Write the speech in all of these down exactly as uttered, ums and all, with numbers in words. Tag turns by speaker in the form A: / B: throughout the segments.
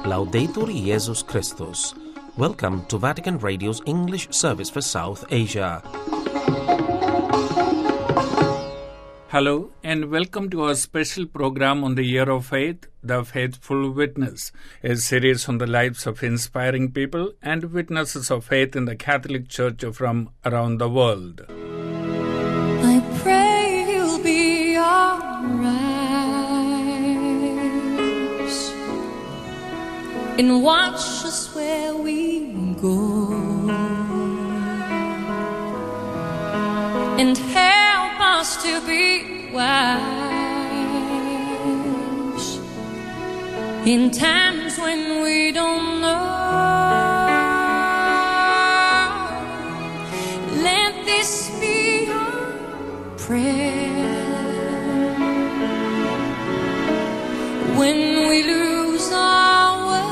A: Laudetur Jesus Christus. Welcome to Vatican Radio's English service for South Asia.
B: Hello and welcome to our special program on the Year of Faith, The Faithful Witness, a series on the lives of inspiring people and witnesses of faith in the Catholic Church from around the world.
C: I pray you'll be alright and watch us where we go and help us to be wise in times when we don't know. Let this be our prayer when we lose our way.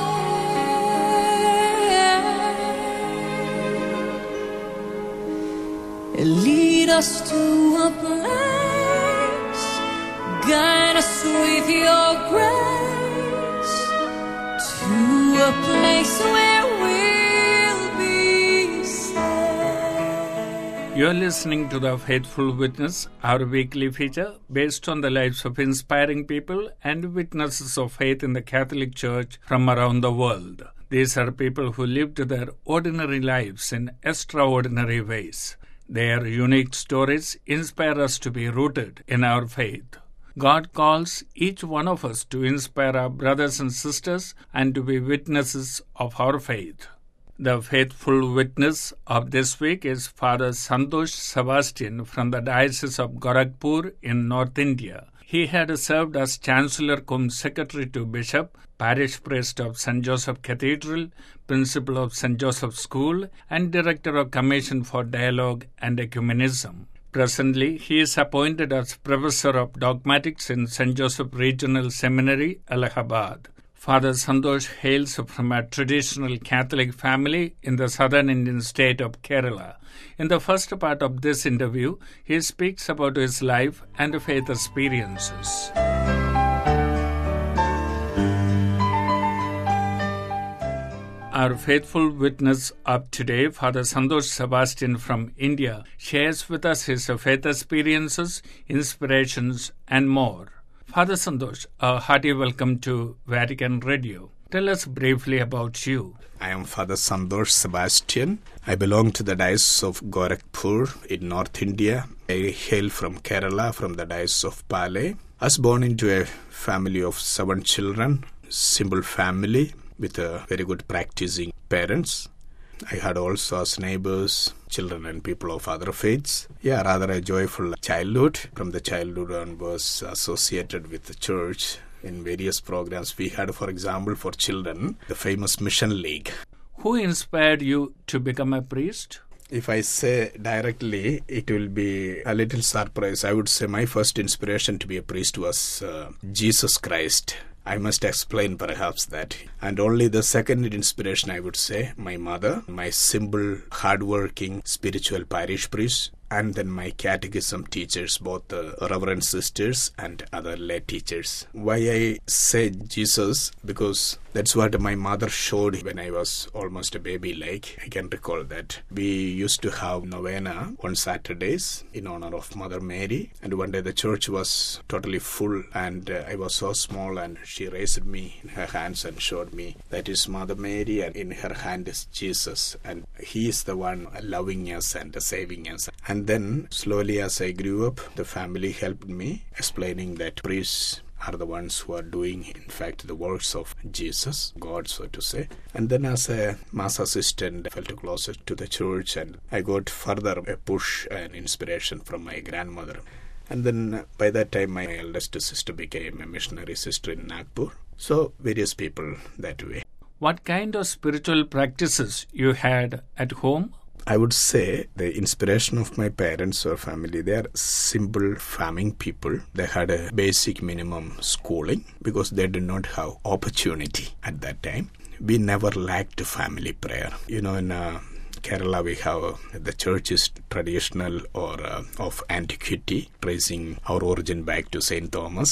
C: Lead us to a place, guide us with your grace, to a place where we'll be safe.
B: You're listening to The Faithful Witness, our weekly feature based on the lives of inspiring people and witnesses of faith in the Catholic Church from around the world. These are people who lived their ordinary lives in extraordinary ways. Their unique stories inspire us to be rooted in our faith. God calls each one of us to inspire our brothers and sisters and to be witnesses of our faith. The faithful witness of this week is Father Santosh Sebastian from the Diocese of Gorakhpur in North India. He had served as Chancellor cum Secretary to Bishop, Parish Priest of Saint Joseph Cathedral, Principal of Saint Joseph School, and Director of Commission for Dialogue and Ecumenism. Presently, he is appointed as Professor of Dogmatics in Saint Joseph Regional Seminary, Allahabad. Father Santosh hails from a traditional Catholic family in the southern Indian state of Kerala. In the first part of this interview, he speaks about his life and faith experiences. Our faithful witness of today, Father Santosh Sebastian from India, shares with us his faith experiences, inspirations, and more. Father Santosh, a hearty welcome to Vatican Radio. Tell us briefly about you.
D: I am Father Santosh Sebastian. I belong to the Diocese of Gorakhpur in North India. I hail from Kerala, from the Diocese of Pale. I was born into a family of seven children, simple family with a very good practicing parents. I had also as neighbors, children and people of other faiths. Yeah, rather a joyful childhood. From the childhood on was associated with the church in various programs. We had, for example, for children, the famous Mission League.
B: Who inspired you to become a priest?
D: If I say directly, it will be a little surprise. I would say my first inspiration to be a priest was uh, Jesus Christ. I must explain perhaps that. And only the second inspiration, I would say, my mother, my simple, hardworking, spiritual parish priest, and then my catechism teachers, both the Reverend sisters and other lay teachers. Why I say Jesus? Because that's what my mother showed when I was almost a baby, like I can recall that. We used to have novena on Saturdays in honor of Mother Mary, and one day the church was totally full and uh, I was so small, and she raised me in her hands and showed me that is Mother Mary, and in her hand is Jesus, and he is the one loving us and saving us. And then slowly as I grew up, the family helped me explaining that priests are the ones who are doing, in fact, the works of Jesus, God, so to say. And then as a mass assistant, I felt closer to the church, and I got further a push and inspiration from my grandmother. And then by that time, my eldest sister became a missionary sister in Nagpur. So various people that way.
B: What kind of spiritual practices you had at home?
D: I would say the inspiration of my parents or family, they are simple farming people. They had a basic minimum schooling because they did not have opportunity at that time. We never lacked family prayer. You know, in uh, Kerala, we have the church is traditional or uh, of antiquity, tracing our origin back to Saint Thomas.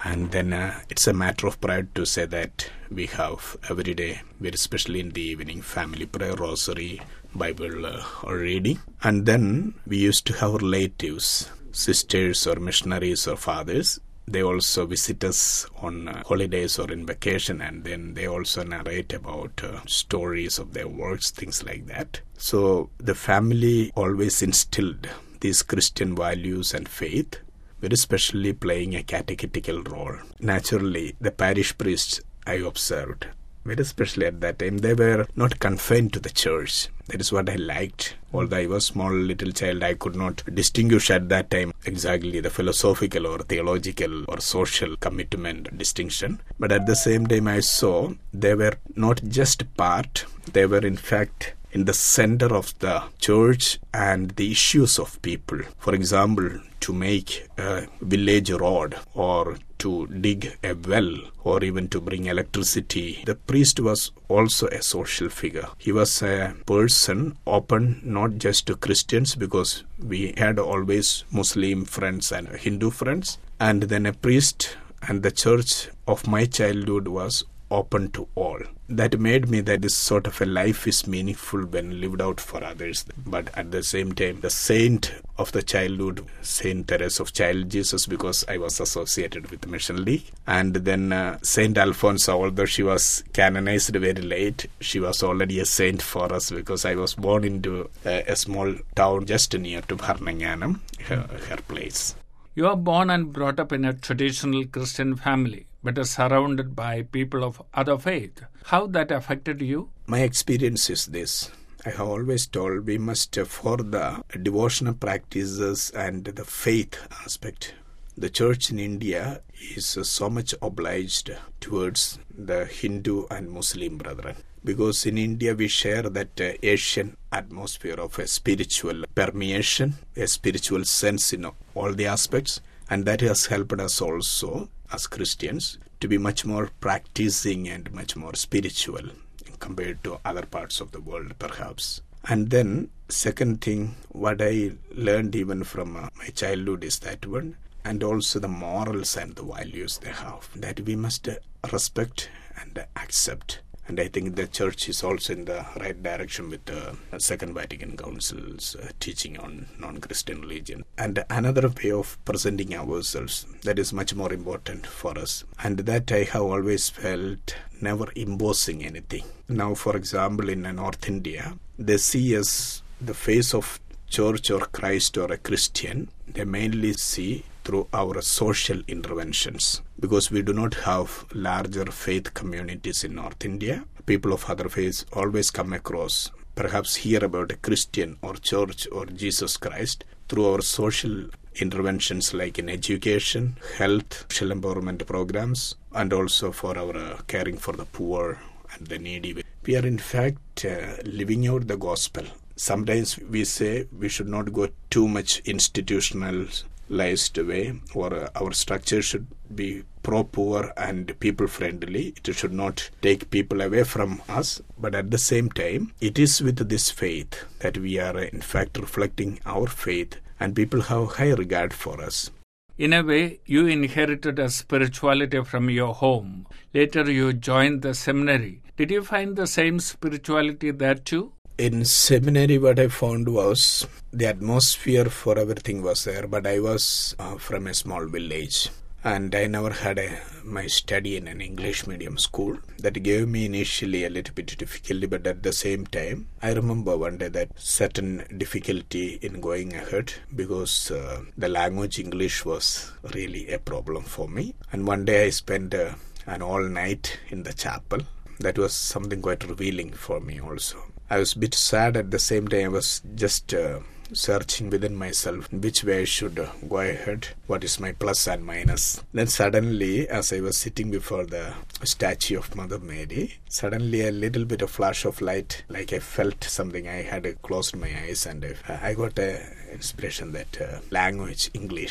D: And then uh, it's a matter of pride to say that we have every day, very especially in the evening, family prayer, rosary, Bible uh, or reading. And then we used to have relatives, sisters or missionaries or fathers. They also visit us on uh, holidays or in vacation, and then they also narrate about uh, stories of their works, things like that. So the family always instilled these Christian values and faith, very especially playing a catechetical role. Naturally, the parish priests I observed, very especially at that time, they were not confined to the church. That is what I liked. Although I was a small little child, I could not distinguish at that time exactly the philosophical or theological or social commitment distinction. But at the same time, I saw they were not just part, they were in fact in the center of the church and the issues of people. For example, to make a village road or to dig a well or even to bring electricity. The priest was also a social figure. He was a person open not just to Christians, because we had always Muslim friends and Hindu friends, and then a priest, and the church of my childhood was open to all. That made me that this sort of a life is meaningful when lived out for others. But at the same time, the saint of the childhood, Saint Teresa of Child Jesus, because I was associated with the Mission League. And then uh, Saint Alphonsa, although she was canonized very late, she was already a saint for us because I was born into a, a small town just near to Bharnanganam, her, her place.
B: You are born and brought up in a traditional Christian family, but are surrounded by people of other faith. How that affected you?
D: My experience is this. I have always told we must, uh, for the devotional practices and the faith aspect, the church in India is uh, so much obliged towards the Hindu and Muslim brethren. Because in India we share that uh, Asian atmosphere of a spiritual permeation, a spiritual sense in all the aspects. And that has helped us also as Christians to be much more practicing and much more spiritual compared to other parts of the world perhaps. And then second thing, what I learned even from uh, my childhood is that one, and also the morals and the values they have, that we must uh, respect and uh, accept. And I think the church is also in the right direction with the Second Vatican Council's uh, teaching on non-Christian religion. And another way of presenting ourselves that is much more important for us. And that I have always felt never imposing anything. Now, for example, in North India, they see us the face of church or Christ or a Christian. They mainly see through our social interventions, because we do not have larger faith communities in North India. People of other faiths always come across, perhaps hear about a Christian or church or Jesus Christ through our social interventions like in education, health, social empowerment programs, and also for our uh, caring for the poor and the needy. We are in fact uh, living out the gospel. Sometimes we say we should not go too much institutionalized way, or uh, our structure should be pro-poor and people-friendly. It should not take people away from us. But at the same time, it is with this faith that we are uh, in fact reflecting our faith, and people have high regard for us.
B: In a way, you inherited a spirituality from your home. Later you joined the seminary. Did you find the same spirituality there too?
D: In seminary, what I found was the atmosphere for everything was there, but I was uh, from a small village, and I never had a, my study in an English medium school. That gave me initially a little bit difficulty, but at the same time, I remember one day that certain difficulty in going ahead because uh, the language English was really a problem for me. And one day I spent uh, an all night in the chapel. That was something quite revealing for me also. I was a bit sad at the same time. I was just uh, searching within myself which way I should uh, go ahead, what is my plus and minus. Then suddenly, as I was sitting before the statue of Mother Mary, suddenly a little bit of flash of light, like I felt something. I had uh, closed my eyes and uh, I got an inspiration that uh, language, English,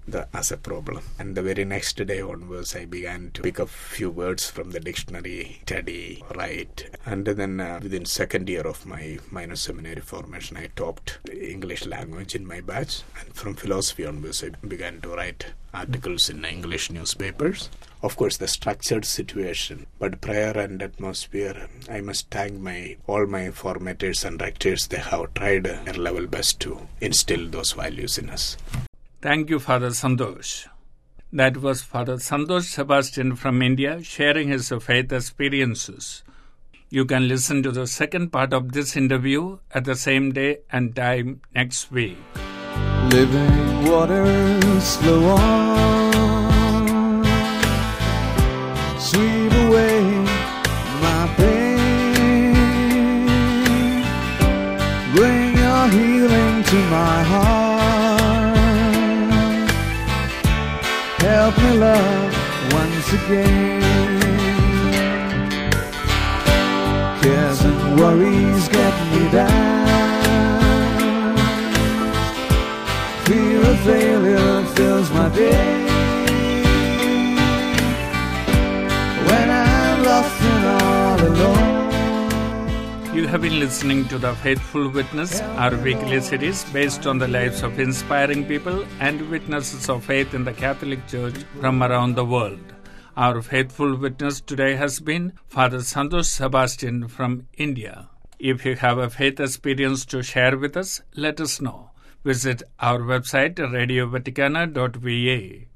D: the, as a problem. And the very next day onwards, I began to pick up few words from the dictionary, study, write. And then uh, within second year of my minor seminary formation, I topped the English language in my batch. And from philosophy onwards, I began to write articles in English newspapers. Of course, the structured situation, but prayer and atmosphere, I must thank my all my formators and rectors. They have tried their level best to instill those values in us.
B: Thank you, Father Santosh. That was Father Santosh Sebastian from India sharing his faith experiences. You can listen to the second part of this interview at the same day and time next week.
E: Living waters flow on, sweep away my pain, bring your healing to my heart, help me love once again. Cares and worries get me down, fear of failure fills my day, when I'm lost and all alone.
B: You have been listening to The Faithful Witness, our weekly series based on the lives of inspiring people and witnesses of faith in the Catholic Church from around the world. Our faithful witness today has been Father Santosh Sebastian from India. If you have a faith experience to share with us, let us know. Visit our website radio vaticana dot v a.